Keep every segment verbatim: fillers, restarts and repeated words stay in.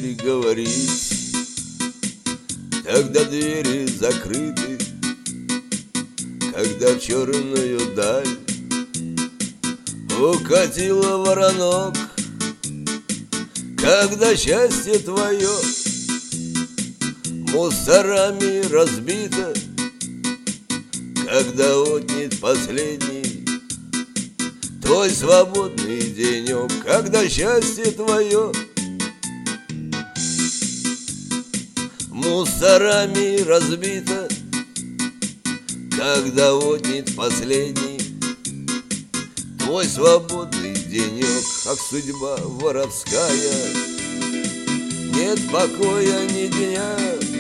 теперь говорить, когда двери закрыты, когда в черную даль укатила воронок, когда счастье твое мусорами разбито, когда отнят последний твой свободный денек, когда счастье твое мусорами разбито, когда отнят последний твой свободный денек, как судьба воровская, нет покоя ни дня.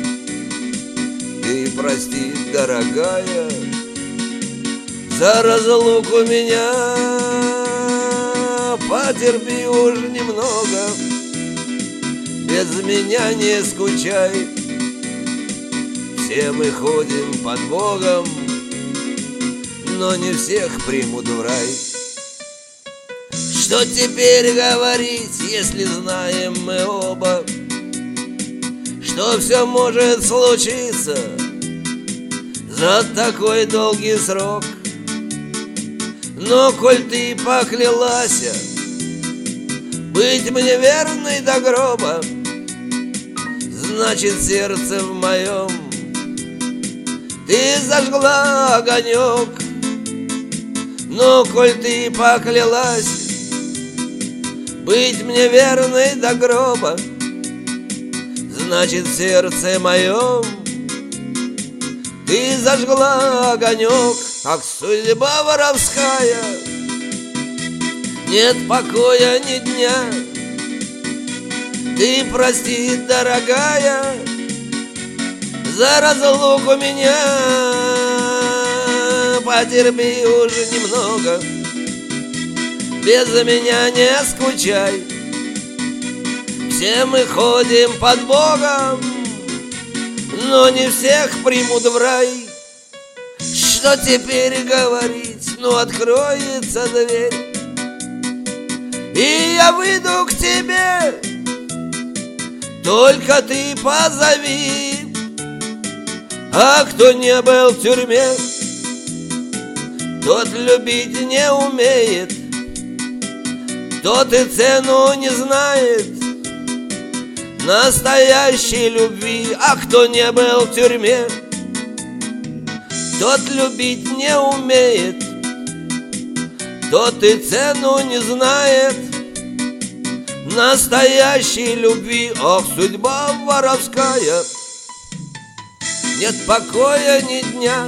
Ты прости, дорогая, за разлуку меня, потерпи уж немного, без меня не скучай. Все мы ходим под Богом, но не всех примут в рай. Что теперь говорить, если знаем мы оба, что все может случиться за такой долгий срок? Но коль ты поклялась быть мне верной до гроба, значит, сердце в моем ты зажгла огонек. Но коль ты поклялась быть мне верной до гроба, значит, в сердце моем ты зажгла огонек, как судьба воровская, нет покоя ни дня. Ты прости, дорогая, за разлуку меня, потерпи уже немного, без меня не скучай. Все мы ходим под Богом, но не всех примут в рай. Что теперь говорить? Ну, откроется дверь, и я выйду к тебе. Только ты позови, а кто не был в тюрьме, тот любить не умеет, тот и цену не знает настоящей любви. А кто не был в тюрьме, тот любить не умеет, тот и цену не знает настоящей любви. Ох, судьба воровская, нет покоя ни дня.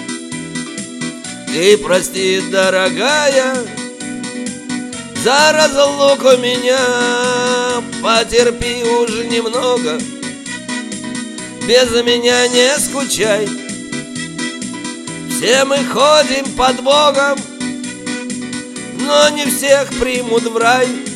Ты прости, дорогая, за разлуку меня, потерпи уже немного, без меня не скучай. Все мы ходим под Богом, но не всех примут в рай.